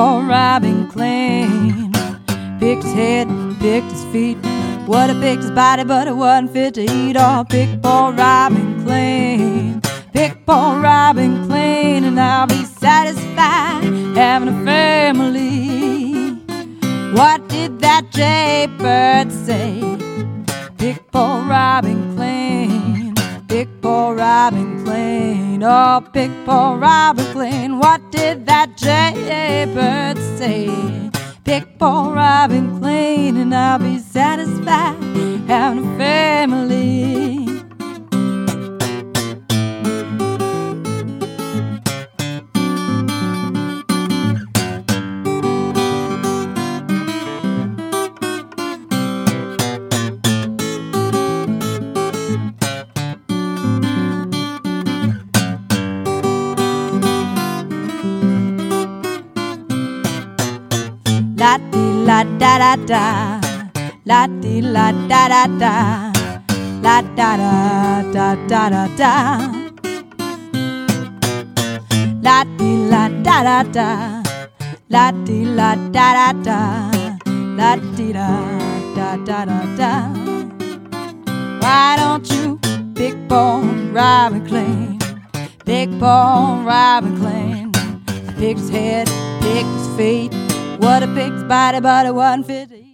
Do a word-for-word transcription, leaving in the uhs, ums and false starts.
poor Robin Klein. Picked his head, picked his feet. Would have picked his body, but it wasn't fit to eat. Oh, pick poor Robin Klein. Pick poor Robin Klein, and I'll be satisfied having a family. What did that jaybird say? Pick poor Robin Klein. Pick poor Robin Klein. Oh, pick poor Robin Klein. What did that jaybird say? Pick poor Robin Klein, and I'll be satisfied having a family. La di la da da da, la di la da da da, la da da da da da da, la di la da da da, la di la da da da, la di da da da da da. Why don't you pick poor Robin Klein? Pick poor Robin Klein. Picked his head, picked his feet. What a picked body, but it wasn't fit to eat.